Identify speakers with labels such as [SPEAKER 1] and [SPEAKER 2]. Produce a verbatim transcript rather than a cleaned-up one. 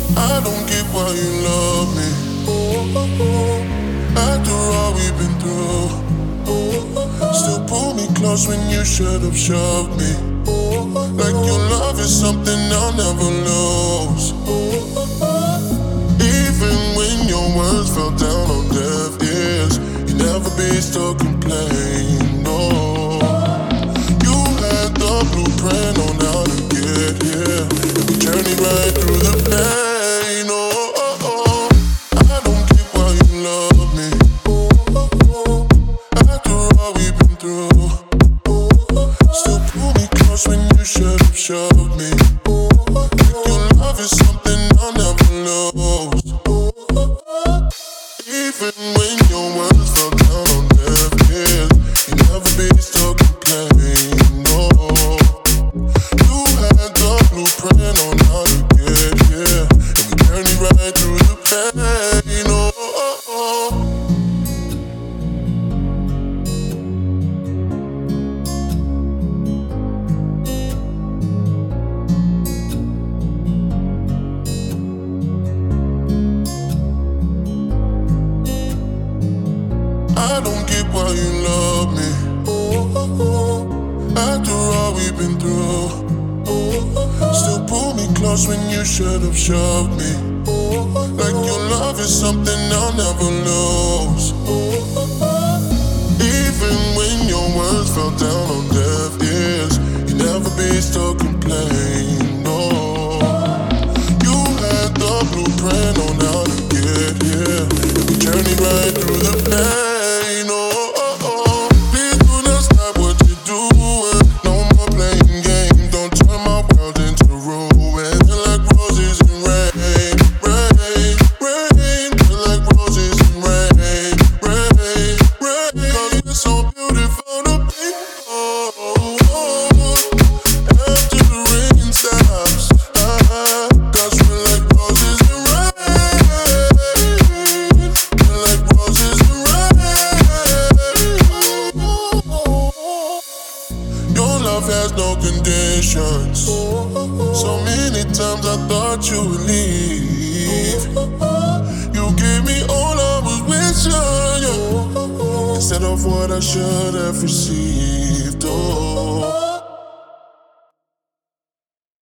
[SPEAKER 1] I don't get why you love me. After all we've been through, still pull me close when you should have shoved me. Like your love is something I'll never lose. Even when your words fell down on deaf ears, you never be still complain, no. You had the blueprint on how to get here, and we journeyed right through the pain, oh, oh, oh. I don't get why you love me. After all we've been through, still pull me close when you should have shoved me. Like your love is something I'll never lose. Even when your words fell down on deaf ears, you never be still complaining, no. You had the blueprint on how to get here, and we journeyed right through the pain, oh, oh, oh. I don't get why you love me. After all we've been through, still pull me close when you should have shoved me. Like your love is something I'll never lose. Even when your words fell down on deaf ears, you never be still complain, no. You had the blueprint on how to get here, and we journeyed right through the pain. Has no conditions. So many times I thought you would leave. You gave me all I was wishing, yeah, instead of what I should have received. Oh.